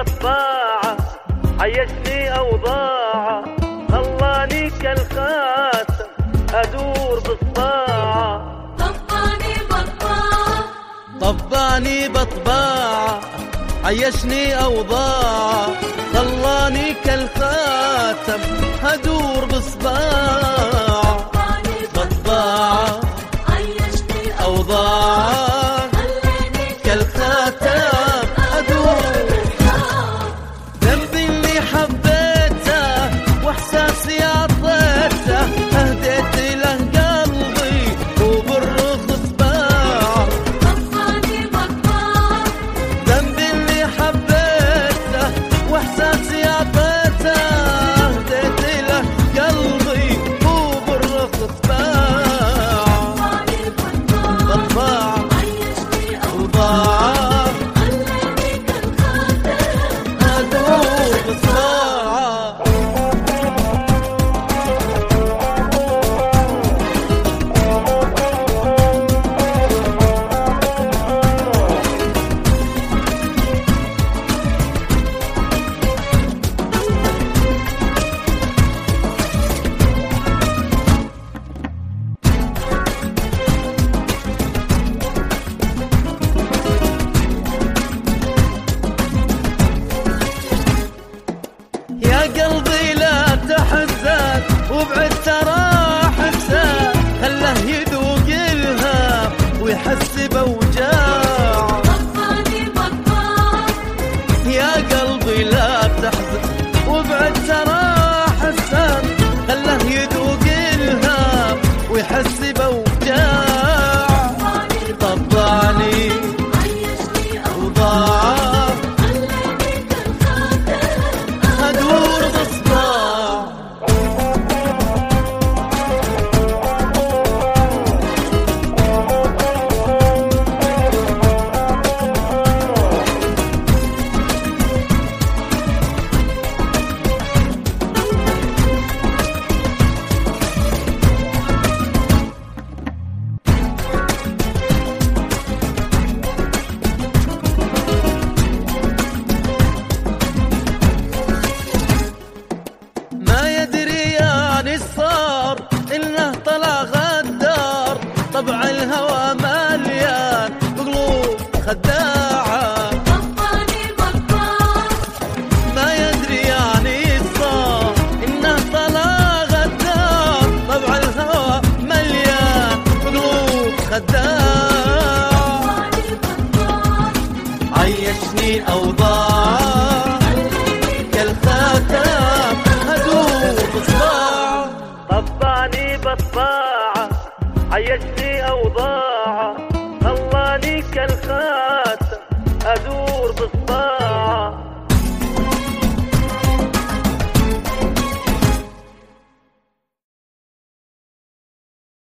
بطباعة عيشني أوضاعة خلاني كالخاتم أدور بصباعة. طباني بطباعة عيشني أوضاعة خلاني كالخاتم أدور بصباعة. بطباعة عيشني أوضاعة كالخاتم أدور. ذنبي اللي حبيته وإحساسي عطيته أهديت له قلبي وبالرخص باع. ذنبي اللي حبيته وإحساسي عطيته أهديت له قلبي وبالرخص باع. بطباعة وضاعة أدور بصباعة. يا قلبي لا تحزن وابعد ترى حسن خله يذوق الهام ويحس بوجاع. يا قلبي لا تحزن وابعد ترى حسن خله يذوق الهام ويحس بوجاع. طبعني وضاع أدور بصباع. ما يدري يعني صار إنه طلع غدار طبع الهوى مليان بقلوب خداعة. ما يدري يعني صار إنه طلع غدار طبع الهوى مليان بقلوب خداعة. عيشني أوضاع كالخاتم أدور بصباعة. طبعني بطباعة عيشني أوضاعة خلاني كالخاتم أدور